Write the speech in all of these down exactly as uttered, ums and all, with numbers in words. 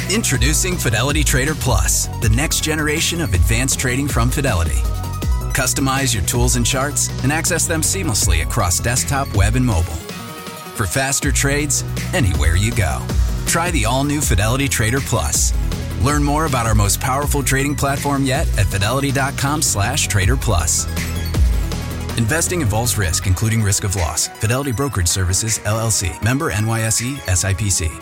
Introducing Fidelity Trader Plus, the next generation of advanced trading from Fidelity. Customize your tools and charts and access them seamlessly across desktop, web, and mobile. For faster trades, anywhere you go. Try the all-new Fidelity Trader Plus. Learn more about our most powerful trading platform yet at fidelity.com slash trader plus. Investing involves risk, including risk of loss. Fidelity Brokerage Services, L L C. Member N Y S E, S I P C.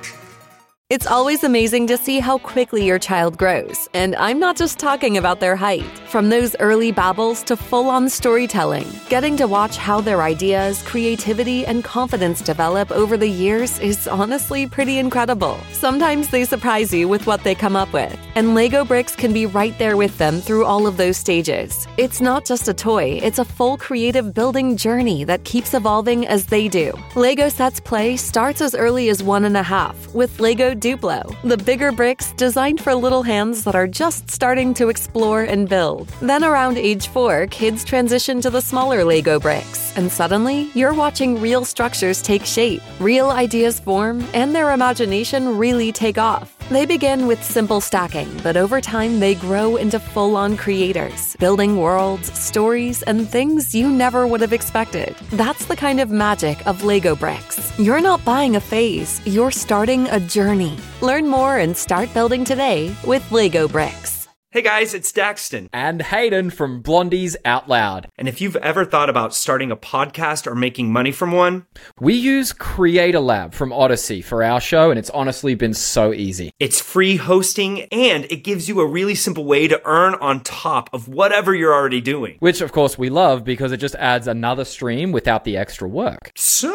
It's always amazing to see how quickly your child grows, and I'm not just talking about their height. From those early babbles to full-on storytelling, getting to watch how their ideas, creativity, and confidence develop over the years is honestly pretty incredible. Sometimes they surprise you with what they come up with, and Lego Bricks can be right there with them through all of those stages. It's not just a toy, it's a full creative building journey that keeps evolving as they do. Lego Sets Play starts as early as one and a half with Lego Duplo, the bigger bricks designed for little hands that are just starting to explore and build. Then around age four, kids transition to the smaller Lego bricks, and suddenly you're watching real structures take shape, real ideas form, and their imagination really take off. They begin with simple stacking, but over time they grow into full-on creators, building worlds, stories, and things you never would have expected. That's the kind of magic of Lego Bricks. You're not buying a phase, you're starting a journey. Learn more and start building today with Lego Bricks. Hey guys, it's Daxton. And Hayden from Blondies Out Loud. And if you've ever thought about starting a podcast or making money from one, we use Creator Lab from Odyssey for our show, and it's honestly been so easy. It's free hosting, and it gives you a really simple way to earn on top of whatever you're already doing. Which, of course, we love because it just adds another stream without the extra work.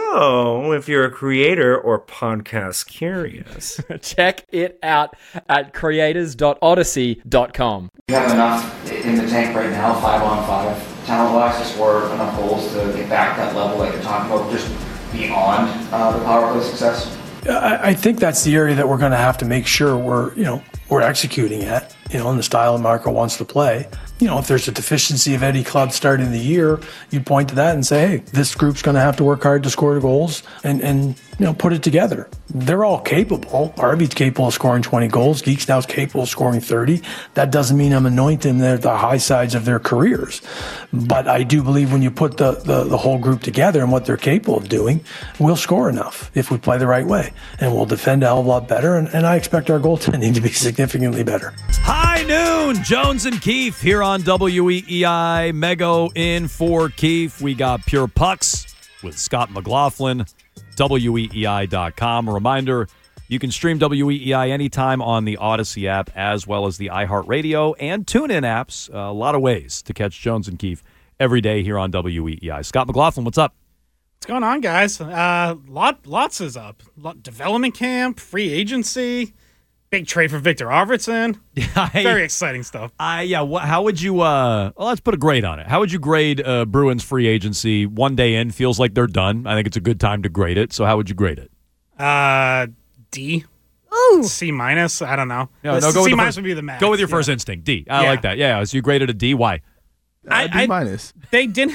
So, if you're a creator or podcast curious, check it out at creators dot odyssey dot com. You have enough in the tank right now, five on five, talent-wise, to score enough goals to get back that level that you're talking about, just beyond uh, the power play success? I, I think that's the area that we're going to have to make sure we're, you know, we're executing at, you know, in the style Marco wants to play. You know, if there's a deficiency of any club starting the year, you'd point to that and say, hey, this group's going to have to work hard to score the goals and, and, you know, put it together. They're all capable. Arvy's capable of scoring twenty goals. Geeks now's capable of scoring thirty. That doesn't mean I'm anointing them at the high sides of their careers. But I do believe when you put the, the, the whole group together and what they're capable of doing, we'll score enough if we play the right way. And we'll defend a hell of a lot better. And, and I expect our goaltending to be significantly better. High noon, Jones and Keefe here on W E E I. Mego in for Keefe. We got Pure Pucks with Scott McLaughlin. W E E I dot com. A reminder, you can stream W E E I anytime on the Odyssey app as well as the iHeartRadio and TuneIn apps. A lot of ways to catch Jones and Keefe every day here on W E E I. Scott McLaughlin, what's up? What's going on, guys? Uh, lot, lots is up. Lot, development camp, free agency, big trade for Victor Arvidsson. Yeah, I, Very exciting stuff. Uh, yeah, wh- how would you, uh, well, let's put a grade on it. How would you grade uh, Bruins free agency? One day in, feels like they're done. I think it's a good time to grade it. So how would you grade it? Uh, D. Ooh. C minus. I don't know. No, no, go C with minus first, would be the max. Go with your yeah. first instinct. D. I Yeah. like that. Yeah, so you graded a D. Why? I, Uh, D minus. I, they didn't.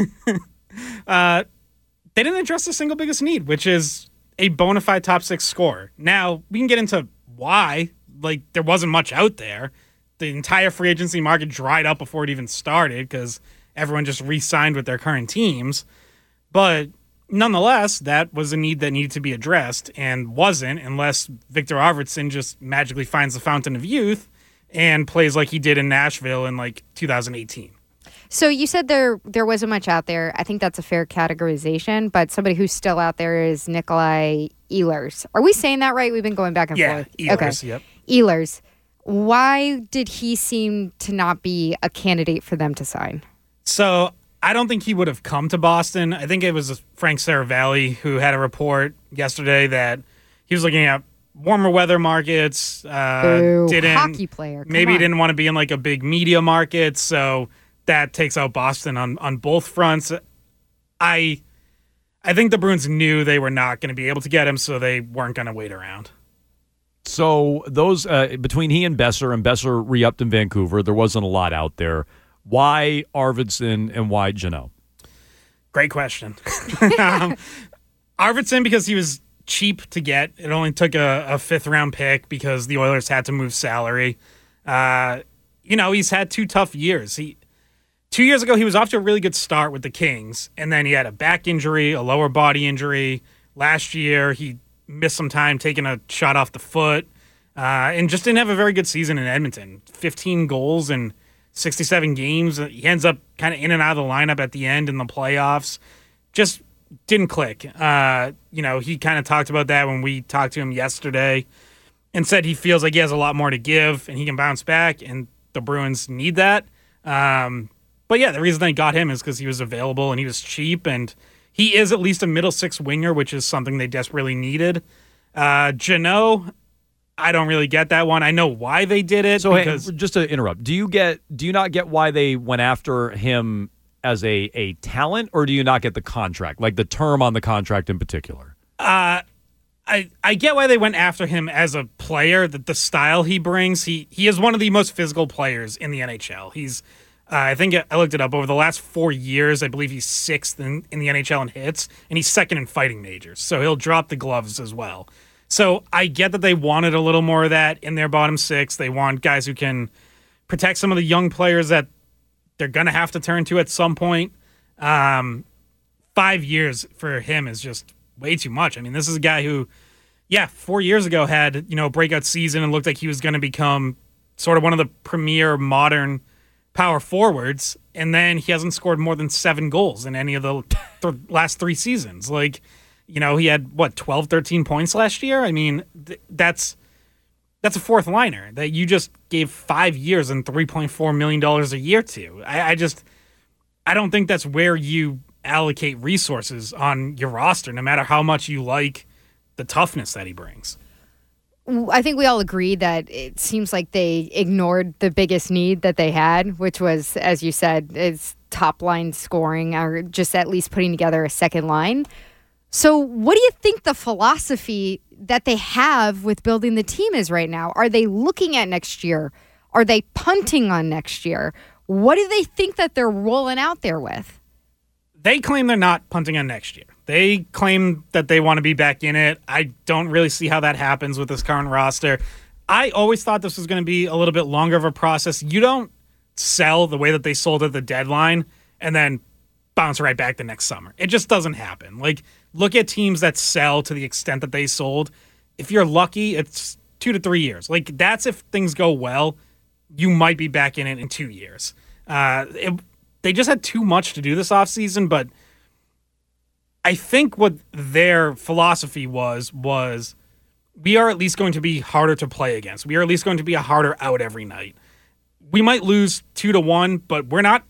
uh, they didn't address the single biggest need, which is a bona fide top six scorer. Now we can get into why. Like, there wasn't much out there. The entire free agency market dried up before it even started because everyone just re-signed with their current teams. But nonetheless, that was a need that needed to be addressed and wasn't unless Victor Arvidsson just magically finds the fountain of youth and plays like he did in Nashville in, like, two thousand eighteen. So you said there there wasn't much out there. I think that's a fair categorization, but somebody who's still out there is Nikolai Ehlers. Are we saying that right? We've been going back and yeah, forth. Ehlers, okay. Yep. Ehlers. Why did he seem to not be a candidate for them to sign? So I don't think he would have come to Boston. I think it was Frank Saravalli who had a report yesterday that he was looking at warmer weather markets. Uh, Ooh, didn't hockey player. Come maybe on. didn't want to be in like a big media market, so that takes out Boston on, on both fronts. I I think the Bruins knew they were not going to be able to get him, so they weren't going to wait around. So those uh, between he and Besser, and Besser re-upped in Vancouver, there wasn't a lot out there. Why Arvidsson and why Jeannot? Great question. um, Arvidsson, because he was cheap to get. It only took a, a fifth round pick because the Oilers had to move salary. Uh, you know, he's had two tough years. He two years ago he was off to a really good start with the Kings, and then he had a back injury, a lower body injury. Last year he missed some time taking a shot off the foot, uh, and just didn't have a very good season in Edmonton. fifteen goals in sixty-seven games. He ends up kind of in and out of the lineup at the end in the playoffs. Just didn't click. Uh, you know, he kind of talked about that when we talked to him yesterday and said he feels like he has a lot more to give and he can bounce back, and the Bruins need that. Um, but yeah, the reason they got him is because he was available and he was cheap, and he is at least a middle six winger, which is something they desperately needed. Uh, Jeannot, I don't really get that one. I know why they did it. So because hey, just to interrupt, do you get do you not get why they went after him as a, a talent, or do you not get the contract, like the term on the contract in particular? Uh, I I get why they went after him as a player, that the style he brings. He he is one of the most physical players in the N H L. He's, uh, I think I looked it up, over the last four years, I believe he's sixth in, in the N H L in hits, and he's second in fighting majors. So he'll drop the gloves as well. So I get that they wanted a little more of that in their bottom six. They want guys who can protect some of the young players that they're going to have to turn to at some point. Um, five years for him is just way too much. I mean, this is a guy who, yeah, four years ago had, you know, a breakout season and looked like he was going to become sort of one of the premier modern power forwards. And then he hasn't scored more than seven goals in any of the th- last three seasons. Like, you know, he had, what, twelve, thirteen points last year? I mean, th- that's that's a fourth liner that you just gave five years and three point four million dollars a year to. I, I just, I don't think that's where you allocate resources on your roster, no matter how much you like the toughness that he brings. I think we all agree that it seems like they ignored the biggest need that they had, which was, as you said, is top line scoring, or just at least putting together a second line. So what do you think the philosophy that they have with building the team is right now? Are they looking at next year? Are they punting on next year? What do they think that they're rolling out there with? They claim they're not punting on next year. They claim that they want to be back in it. I don't really see how that happens with this current roster. I always thought this was going to be a little bit longer of a process. You don't sell the way that they sold at the deadline and then bounce right back the next summer. It just doesn't happen. Like, look at teams that sell to the extent that they sold. If you're lucky, it's two to three years. Like, that's if things go well. You might be back in it in two years. Uh, it, they just had too much to do this offseason, but I think what their philosophy was, was we are at least going to be harder to play against. We are at least going to be a harder out every night. We might lose two to one, but we're not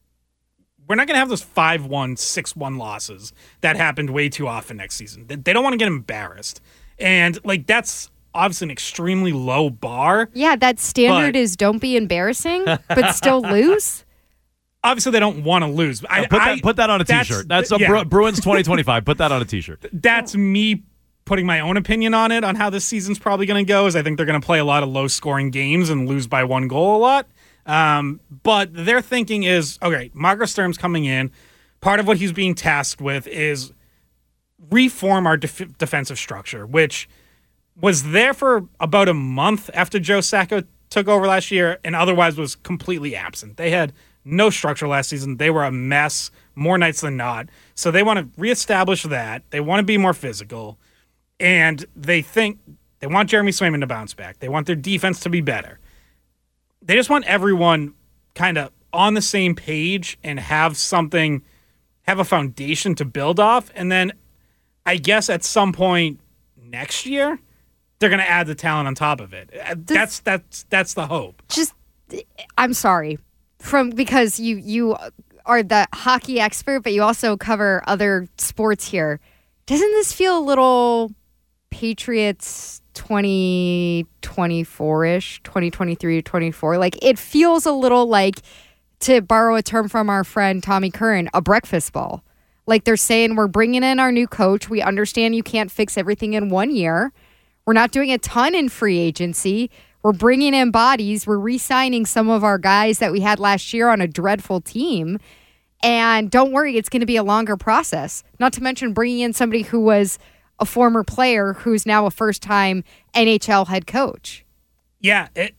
We're not going to have those five one, six one losses that happened way too often next season. They don't want to get embarrassed. And, like, that's obviously an extremely low bar. Yeah, that standard but, is don't be embarrassing, but still lose. Obviously, they don't want to lose. I, yeah, put, that, I, put that on a T-shirt. That's, that's a yeah. Bruins twenty twenty-five. Put that on a T-shirt. That's me putting my own opinion on it, on how this season's probably going to go, is I think they're going to play a lot of low-scoring games and lose by one goal a lot. Um, but their thinking is, okay, Marco Sturm's coming in. Part of what he's being tasked with is reform our def- defensive structure, which was there for about a month after Joe Sacco took over last year and otherwise was completely absent. They had no structure last season. They were a mess more nights than not. So they want to reestablish that. They want to be more physical. And they think they want Jeremy Swayman to bounce back. They want their defense to be better. They just want everyone kind of on the same page and have something, have a foundation to build off. And then I guess at some point next year, they're going to add the talent on top of it. That's that's that's the hope. Just, I'm sorry, from because you you are the hockey expert, but you also cover other sports here. Doesn't this feel a little Patriots twenty twenty-four-ish, twenty twenty-three to twenty-four? Like, it feels a little like, to borrow a term from our friend Tommy Curran, a breakfast ball. Like, they're saying, we're bringing in our new coach. We understand you can't fix everything in one year. We're not doing a ton in free agency. We're bringing in bodies. We're re-signing some of our guys that we had last year on a dreadful team. And don't worry, it's going to be a longer process. Not to mention bringing in somebody who was a former player who's now a first-time N H L head coach. Yeah, it,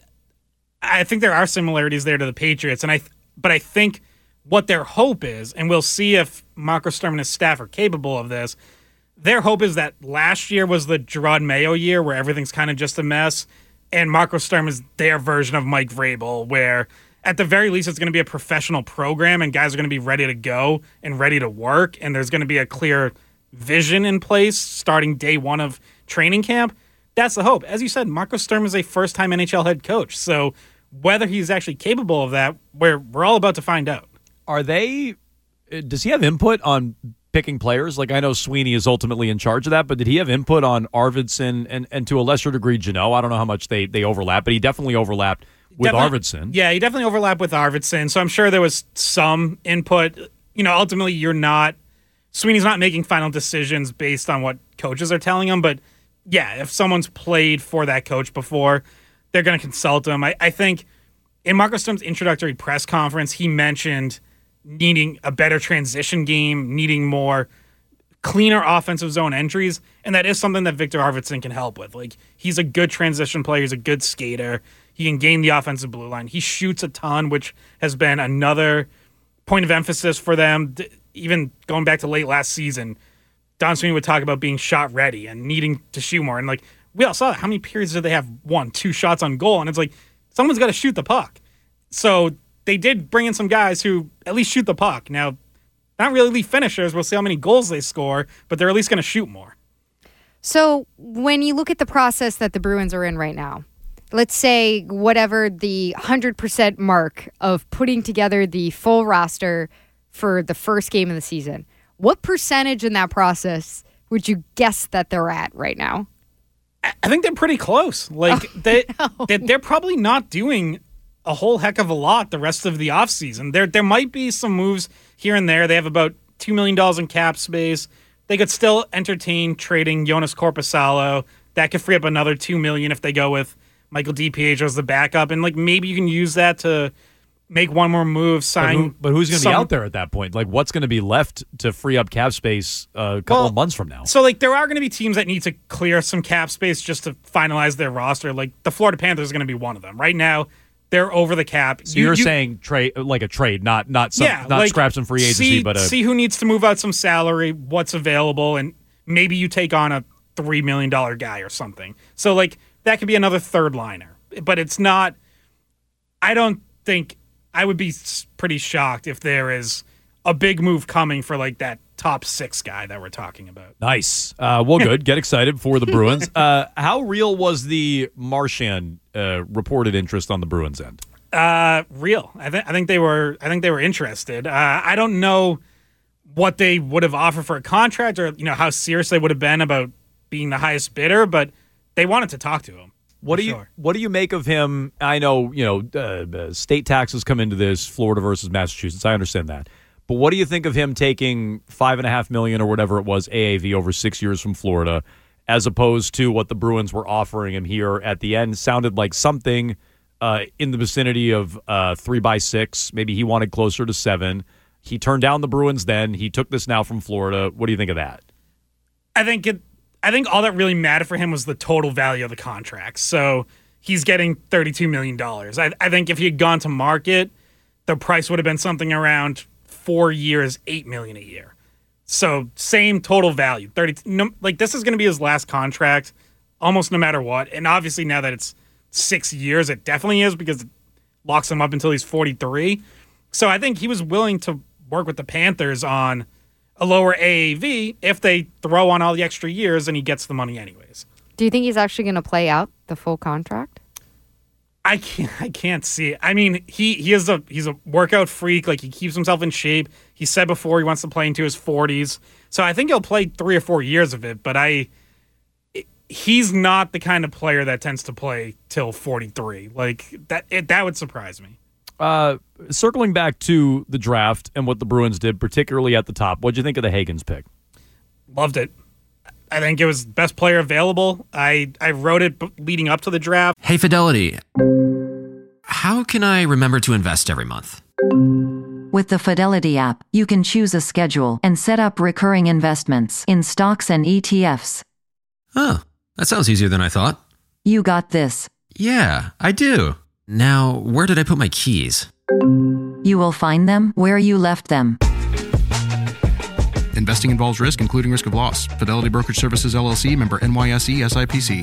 I think there are similarities there to the Patriots, and I. But I think what their hope is, and we'll see if Marco Sturm and his staff are capable of this. Their hope is that last year was the Gerard Mayo year, where everything's kind of just a mess, and Marco Sturm is their version of Mike Vrabel, where at the very least it's going to be a professional program, and guys are going to be ready to go and ready to work, and there's going to be a clear vision in place starting day one of training camp. That's the hope. As you said, Marco Sturm is a first-time N H L head coach, so whether he's actually capable of that, we're we're all about to find out. Are they? Does he have input on picking players? Like, I know Sweeney is ultimately in charge of that, but did he have input on Arvidsson and, and to a lesser degree Jeannot? I don't know how much they, they overlap, but he definitely overlapped with Definitely, Arvidsson. Yeah, he definitely overlapped with Arvidsson, so I'm sure there was some input. You know, ultimately you're not Sweeney's not making final decisions based on what coaches are telling him, but yeah, if someone's played for that coach before, they're going to consult him. I, I think in Marco Sturm's introductory press conference, he mentioned needing a better transition game, needing more cleaner offensive zone entries, and that is something that Victor Arvidsson can help with. Like, he's a good transition player. He's a good skater. He can gain the offensive blue line. He shoots a ton, which has been another point of emphasis for them. Even going back to late last season, Don Sweeney would talk about being shot ready and needing to shoot more. And like, we all saw that. How many periods did they have? One, two shots on goal? And it's like, someone's got to shoot the puck. So they did bring in some guys who at least shoot the puck. Now, not really elite finishers. We'll see how many goals they score, but they're at least going to shoot more. So when you look at the process that the Bruins are in right now, let's say whatever the one hundred percent mark of putting together the full roster for the first game of the season, what percentage in that process would you guess that they're at right now? I think they're pretty close. Like, oh, they, no. they, they're probably not doing a whole heck of a lot the rest of the offseason. There, there might be some moves here and there. They have about two million dollars in cap space. They could still entertain trading Jonas Korpisalo. That could free up another two million dollars if they go with Michael DiPietro as the backup. And, like, maybe you can use that to make one more move, sign. But, who, but who's going to some, be out there at that point? Like, what's going to be left to free up cap space uh, a couple well, of months from now? So, like, there are going to be teams that need to clear some cap space just to finalize their roster. Like, the Florida Panthers are going to be one of them. Right now, they're over the cap. So you, you're you, saying trade, like a trade, not not some, yeah, not like, scraps and free agency, see, but a, see who needs to move out some salary, what's available, and maybe you take on a three million dollars guy or something. So, like, that could be another third liner. But it's not, I don't think, I would be pretty shocked if there is a big move coming for, like, that top six guy that we're talking about. Nice. Uh, well, good. Get excited for the Bruins. Uh, how real was the Marchand uh, reported interest on the Bruins end? Uh, real. I think I think they were. I think they were interested. Uh, I don't know what they would have offered for a contract, or you know how serious they would have been about being the highest bidder, but they wanted to talk to him. What do you sure. What do you make of him? I know you know uh, state taxes come into this, Florida versus Massachusetts. I understand that. But what do you think of him taking five and a half million or whatever it was A A V over six years from Florida, as opposed to what the Bruins were offering him here at the end? Sounded like something uh, in the vicinity of uh, three by six. Maybe he wanted closer to seven. He turned down the Bruins then. He took this now from Florida. What do you think of that? I think it. I think all that really mattered for him was the total value of the contract. So he's getting thirty-two million dollars. I, I think if he had gone to market, the price would have been something around four years, eight million dollars a year. So same total value. thirty no, like this is going to be his last contract almost no matter what. And obviously now that it's six years, it definitely is because it locks him up until he's forty-three. So I think he was willing to work with the Panthers on a lower A A V if they throw on all the extra years and he gets the money anyways. Do you think he's actually going to play out the full contract? I can't. I can't see it. I mean, he he is a he's a workout freak. Like, he keeps himself in shape. He said before he wants to play into his forties. So I think he'll play three or four years of it. But I, he's not the kind of player that tends to play till forty-three. Like that. It, that would surprise me. Uh, circling back to the draft and what the Bruins did, particularly at the top, what'd you think of the Hagens pick? Loved it. I think it was best player available. I, I wrote it leading up to the draft. Hey, Fidelity. How can I remember to invest every month? With the Fidelity app, you can choose a schedule and set up recurring investments in stocks and E T Fs. Huh, that sounds easier than I thought. You got this. Yeah, I do. Now, where did I put my keys? You will find them where you left them. Investing involves risk, including risk of loss. Fidelity Brokerage Services, L L C, member N Y S E, S I P C.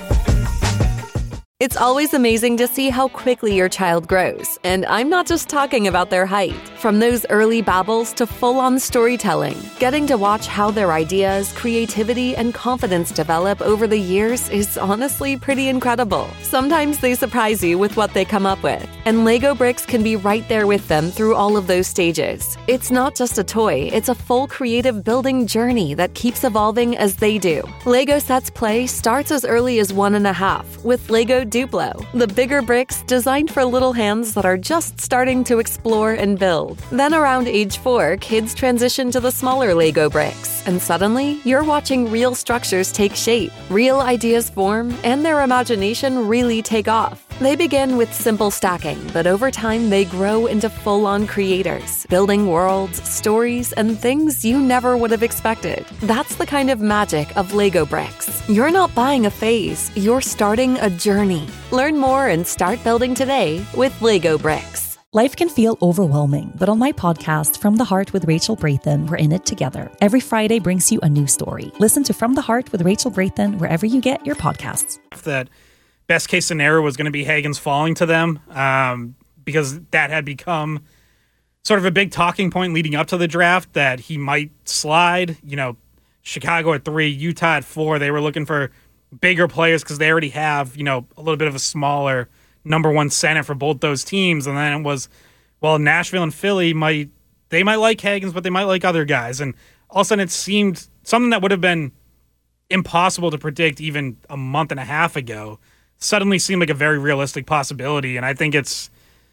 It's always amazing to see how quickly your child grows, and I'm not just talking about their height. From those early babbles to full-on storytelling, getting to watch how their ideas, creativity, and confidence develop over the years is honestly pretty incredible. Sometimes they surprise you with what they come up with, and Lego Bricks can be right there with them through all of those stages. It's not just a toy, it's a full creative building journey that keeps evolving as they do. Lego Sets Play starts as early as one and a half with Lego Duplo, the bigger bricks designed for little hands that are just starting to explore and build. Then around age four, kids transition to the smaller Lego bricks, and suddenly you're watching real structures take shape, real ideas form, and their imagination really take off. They begin with simple stacking, but over time they grow into full-on creators, building worlds, stories, and things you never would have expected. That's the kind of magic of Lego Bricks. You're not buying a phase, you're starting a journey. Learn more and start building today with Lego Bricks. Life can feel overwhelming, but on my podcast, From the Heart with Rachel Brathen, we're in it together. Every Friday brings you a new story. Listen to From the Heart with Rachel Brathen wherever you get your podcasts. That best case scenario was going to be Hagen's falling to them um, because that had become sort of a big talking point leading up to the draft, that he might slide. You know, Chicago at three, Utah at four. They were looking for bigger players because they already have, you know, a little bit of a smaller number one center for both those teams. And then it was, well, Nashville and Philly might, they might like Hagens, but they might like other guys. And all of a sudden it seemed something that would have been impossible to predict even a month and a half ago suddenly seemed like a very realistic possibility. And I think it's,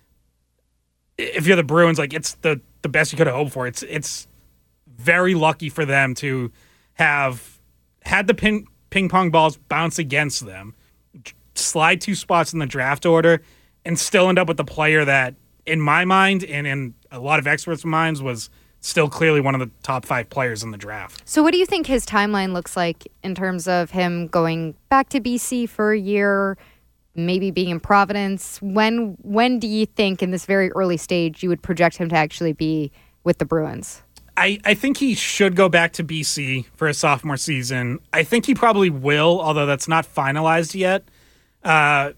if you're the Bruins, like it's the, the best you could have hoped for. It's, it's very lucky for them to have had the ping, ping pong balls bounce against them, slide two spots in the draft order, and still end up with the player that, in my mind and in a lot of experts' minds, was still clearly one of the top five players in the draft. So what do you think his timeline looks like in terms of him going back to B C for a year, maybe being in Providence? When when do you think in this very early stage you would project him to actually be with the Bruins? I, I think he should go back to B C for his sophomore season. I think he probably will, although that's not finalized yet. Uh,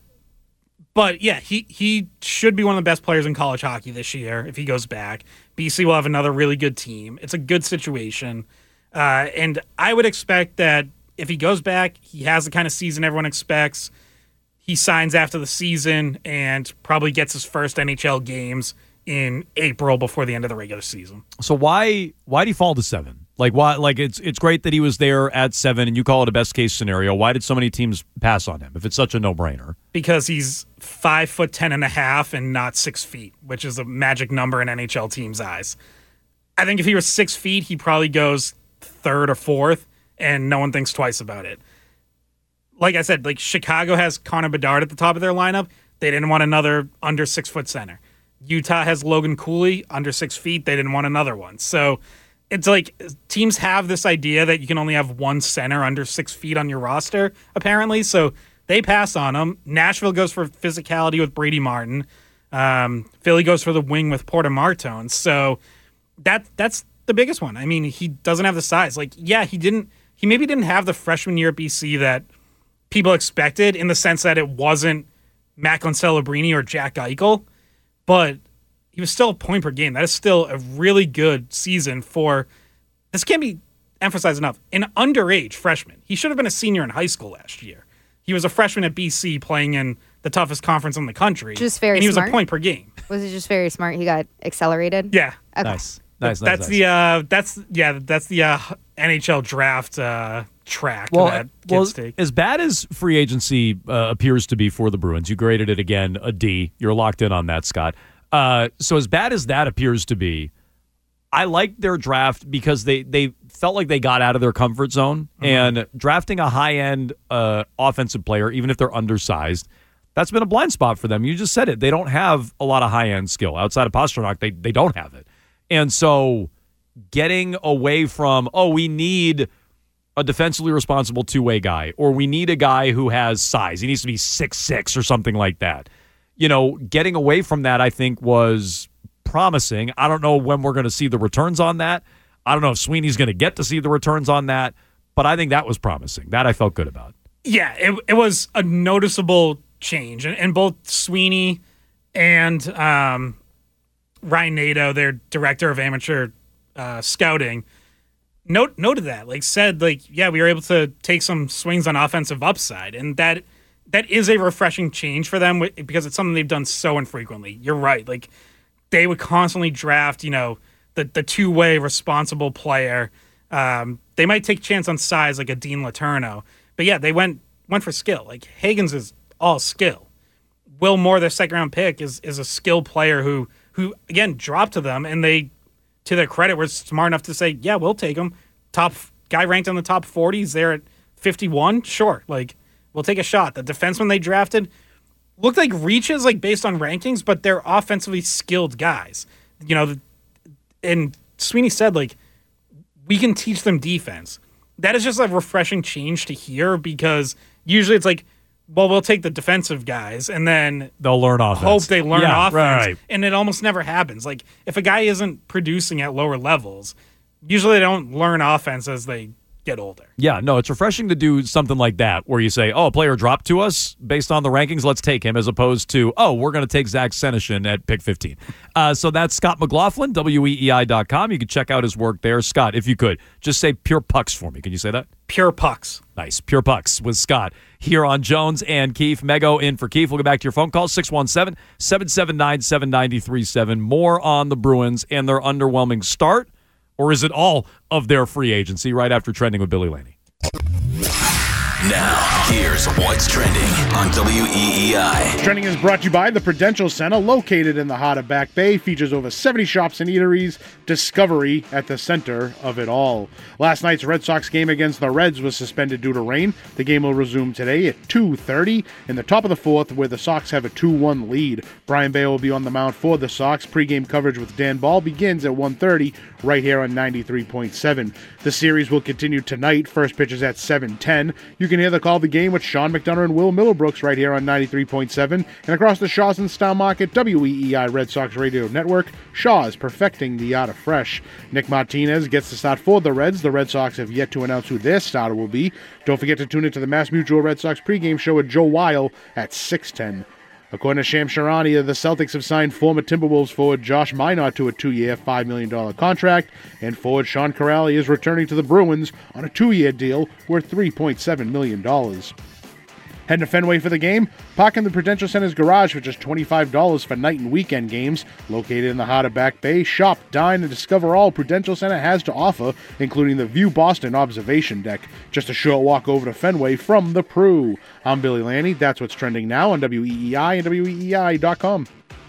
but yeah, he, he should be one of the best players in college hockey this year if he goes back. B C will have another really good team. It's a good situation. Uh, and I would expect that if he goes back, he has the kind of season everyone expects. He signs after the season and probably gets his first N H L games in April before the end of the regular season. So why why did he fall to seven? Like why? Like it's it's great that he was there at seven, and you call it a best case scenario. Why did so many teams pass on him if it's such a no brainer? Because he's five foot ten and a half and not six feet, which is a magic number in N H L teams' eyes. I think if he was six feet, he probably goes third or fourth, and no one thinks twice about it. Like I said, like Chicago has Connor Bedard at the top of their lineup. They didn't want another under six foot center. Utah has Logan Cooley under six feet. They didn't want another one. So it's like teams have this idea that you can only have one center under six feet on your roster, apparently. So they pass on him. Nashville goes for physicality with Brady Martin. Um, Philly goes for the wing with Porter Martone. So that that's the biggest one. I mean, he doesn't have the size. Like, yeah, he didn't. He maybe didn't have the freshman year at B C that people expected, in the sense that it wasn't Macklin Celebrini or Jack Eichel, but he was still a point per game. That is still a really good season for, this can't be emphasized enough, an underage freshman. He should have been a senior in high school last year. He was a freshman at B C playing in the toughest conference in the country. Just very and he smart. was a point per game. Was it just very smart? He got accelerated? Yeah. Okay. Nice. Nice, that's nice, the uh, that's yeah that's the uh, N H L draft uh, track well, that well, kids take. As bad as free agency uh, appears to be for the Bruins, you graded it again a D. You're locked in on that, Scott. Uh, so as bad as that appears to be, I liked their draft because they they felt like they got out of their comfort zone, mm-hmm. and drafting a high end uh, offensive player, even if they're undersized, that's been a blind spot for them. You just said it; they don't have a lot of high end skill outside of Pastrnak. They they don't have it. And so getting away from, oh, we need a defensively responsible two-way guy, or we need a guy who has size. He needs to be six six or something like that. You know, getting away from that, I think, was promising. I don't know when we're going to see the returns on that. I don't know if Sweeney's going to get to see the returns on that, but I think that was promising. That I felt good about. Yeah, it, it was a noticeable change. And, and both Sweeney and um, Ryan Nato, their director of amateur uh, scouting, note, noted that. Like, said, like, yeah, we were able to take some swings on offensive upside. And that that is a refreshing change for them because it's something they've done so infrequently. You're right. Like, they would constantly draft, you know, the, the two-way responsible player. Um, they might take a chance on size like a Dean Letourneau. But, yeah, they went went for skill. Like, Higgins is all skill. Will Moore, their second-round pick, is is a skill player who, who, again, dropped to them, and they, to their credit, were smart enough to say, yeah, we'll take him. Top guy ranked in the top forties there at fifty-one. Sure, like, we'll take a shot. The defenseman they drafted looked like reaches, like, based on rankings, but they're offensively skilled guys. You know, and Sweeney said, like, we can teach them defense. That is just a refreshing change to hear because usually it's like, well, we'll take the defensive guys and then they'll learn offense. Hope they learn yeah, offense. Right. And it almost never happens. Like, if a guy isn't producing at lower levels, usually they don't learn offense as they get older. Yeah, no, it's refreshing to do something like that where you say, oh, a player dropped to us based on the rankings, let's take him, as opposed to, oh, we're going to take Zach Senyshyn at pick fifteen. Uh, so that's Scott McLaughlin, W E E I dot com. You can check out his work there. Scott, if you could, just say Pure Pucks for me. Can you say that? Pure Pucks. Nice. Pure Pucks with Scott here on Jones and Keefe. Mego in for Keefe. We'll get back to your phone call, six one seven, seven seven nine, seven nine three seven. More on the Bruins and their underwhelming start. Or is it all of their free agency right after Trending with Billy Laney? Now, here's what's trending on W E E I. Trending is brought to you by the Prudential Center, located in the heart of Back Bay. Features over seventy shops and eateries. Discovery at the center of it all. Last night's Red Sox game against the Reds was suspended due to rain. The game will resume today at two thirty in the top of the fourth, where the Sox have a two one lead. Brian Bayer will be on the mound for the Sox. Pre-game coverage with Dan Ball begins at one thirty right here on ninety-three point seven. The series will continue tonight. First pitch is at seven ten. You can hear the call of the game with Sean McDonough and Will Middlebrooks right here on ninety-three point seven. And across the Shaw's and Style Market, W E E I Red Sox Radio Network, Shaw's perfecting the art of fresh. Nick Martinez gets the start for the Reds. The Red Sox have yet to announce who their starter will be. Don't forget to tune into the Mass Mutual Red Sox pregame show with Joe Weil at six ten. According to Sham Sharania, the Celtics have signed former Timberwolves forward Josh Minot to a two-year, five million dollars contract, and forward Sean Corrali is returning to the Bruins on a two-year deal worth three point seven million dollars. Heading to Fenway for the game, park in the Prudential Center's garage for just twenty-five dollars for night and weekend games. Located in the heart of Back Bay, shop, dine, and discover all Prudential Center has to offer, including the View Boston observation deck. Just a short walk over to Fenway from the Pru. I'm Billy Laney. That's what's trending now on W E E I and W E E I dot com.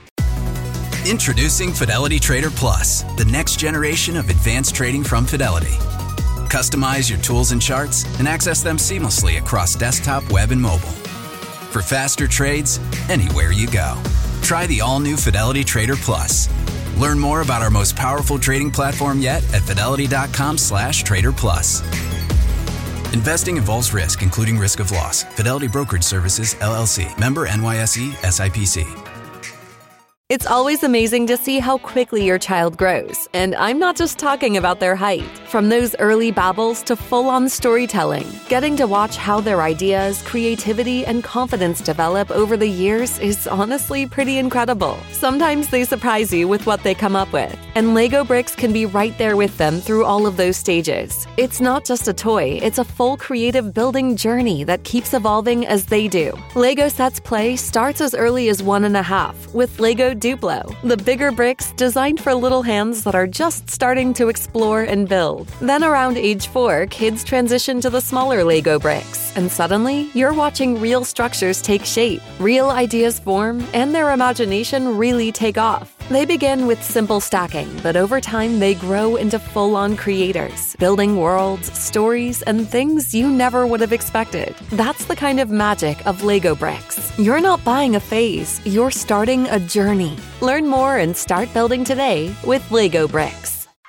Introducing Fidelity Trader Plus, the next generation of advanced trading from Fidelity. Customize your tools and charts and access them seamlessly across desktop, web, and mobile. For faster trades, anywhere you go. Try the all-new Fidelity Trader Plus. Learn more about our most powerful trading platform yet at fidelity.com slash trader plus. Investing involves risk, including risk of loss. Fidelity Brokerage Services, L L C. Member N Y S E, S I P C. It's always amazing to see how quickly your child grows, and I'm not just talking about their height. From those early babbles to full-on storytelling, getting to watch how their ideas, creativity, and confidence develop over the years is honestly pretty incredible. Sometimes they surprise you with what they come up with, and Lego Bricks can be right there with them through all of those stages. It's not just a toy, it's a full creative building journey that keeps evolving as they do. Lego Sets Play starts as early as one and a half with Lego Duplo, the bigger bricks designed for little hands that are just starting to explore and build. Then around age four, kids transition to the smaller Lego bricks, and suddenly you're watching real structures take shape, real ideas form, and their imagination really take off. They begin with simple stacking, but over time they grow into full-on creators, building worlds, stories, and things you never would have expected. That's the kind of magic of Lego Bricks. You're not buying a phase, you're starting a journey. Learn more and start building today with Lego Bricks.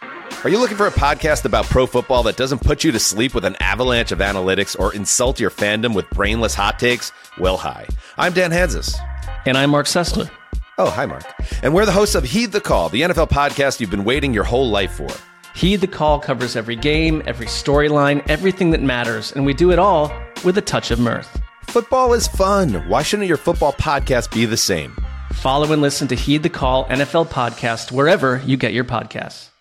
Are you looking for a podcast about pro football that doesn't put you to sleep with an avalanche of analytics or insult your fandom with brainless hot takes? Well, hi. I'm Dan Hansis. And I'm Mark Sessler. Oh, hi, Mark. And we're the hosts of Heed the Call, the N F L podcast you've been waiting your whole life for. Heed the Call covers every game, every storyline, everything that matters, and we do it all with a touch of mirth. Football is fun. Why shouldn't your football podcast be the same? Follow and listen to Heed the Call N F L podcast wherever you get your podcasts.